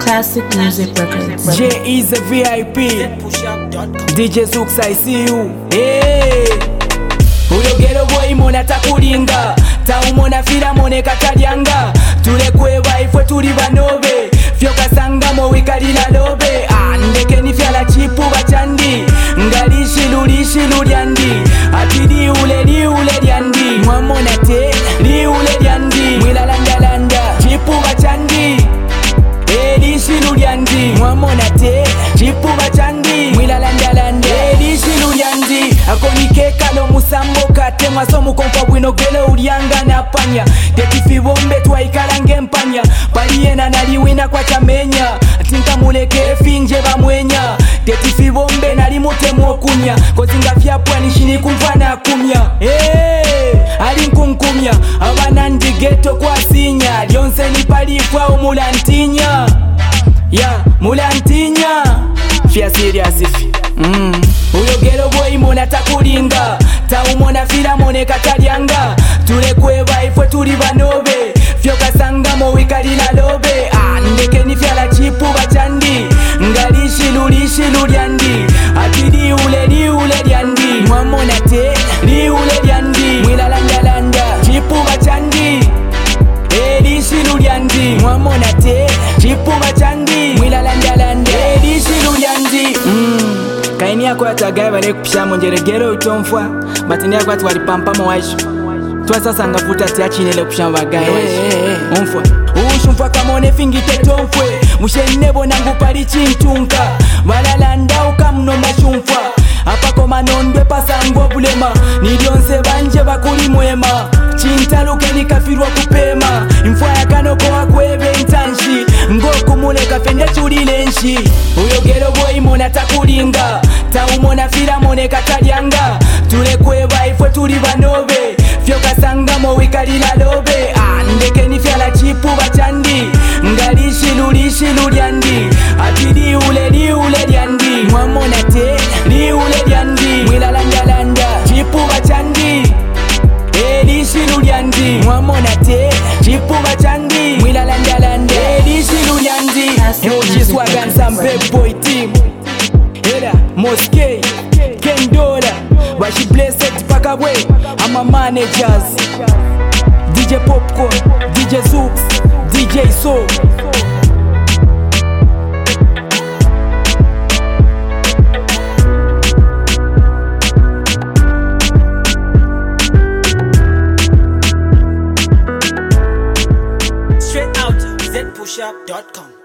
Classic Music Records. J is a VIP. DJ Zooks, I see you. Hey. Uyogero boy mona takulinga. Taumona fila mone katalyanga. Tulekwe ifwe tuli banobe. Fyoka sanga mo wikalila lobe. Ndeke ni fyala chipu bachandi. Ngalishi lulishi lulyandi. Atili ule lyandi. Mwamona te li ule lyandi. Mwila landa landa chipu bachandi. Elishi lulyandi. Mwamona te chipu bachandi. Mwila landa landa elishi lulyandi. Akonikeka lo musambo kate mwaso mukompa bwino gelo ulyanga na panya. Tetifi bombe twaikalange empanya. Paliena naliwina kwa chamenya. Tinka muleke finje bamwenya. Tetifi bombe nalimutemu okunya. Kozinga fyapwa nishini kumfana kumya. Ali nkunkumya. Abanandi geto kwa sinya. Lyonse nipalifwa umulantinya. Mulantinya. Fia serious ifi. Uyogero boy mona takulinga. Taumona fila mone katalyanga. Tulekwe ifwe tuli banobe. Fyoka sanga mo wikalila lobe. Ndeke ni fyala chipu bachandi. Ngalishi lulishi lulyandi. Atili ule lyandi. Mwamona te li ule lyandi. Mwila landa landa chipu bachandi. Elishi lulyandi. Mwamona te chipu bachandi. Mwila landa landa elishi lulyandi. Kaini yako yatagaye bale kupisha monjeregero utomfwa. Batini yako ati walipampa mwaisho. Twa sasa ngafuta ati achinele kupisha bagaye umfwa. Ushumfwa kamone fingite tomfwe. Mushenebo nangu pali chintunka. Balalanda ukamnomba shumfwa. Apako manondwe pasango bulema. Nilionse banje bakuli mwema. Chintaluke nikafirwa kupema. Mfwa ya kanoko wakwebe ntanshi. Ngoku mule kafende chulile nshi. Uyogero boy mona takulinga. Taumona fila mone katalyanga. Tulekwe ifwe tuli banobe. Fyoka sanga mo wikalila lobe. Ndeke ni fyala chipu bachandi. Ngalishi lulishi lulyandi. Atili ule lyandi. Mwamona te li ule lyandi. Mwila landa landa chipu bachandi. Elishi lulyandi. Mwamona te chipu bachandi. Mwila landa landa elishi lulyandi. Ojiswaga and some big boy team. Hela Moskey Kendola Bashi Blessed Pakabwe. I'm a managers. DJ Popcorn, DJ Zooks, DJ Soul. Straight out ZPushUp.com.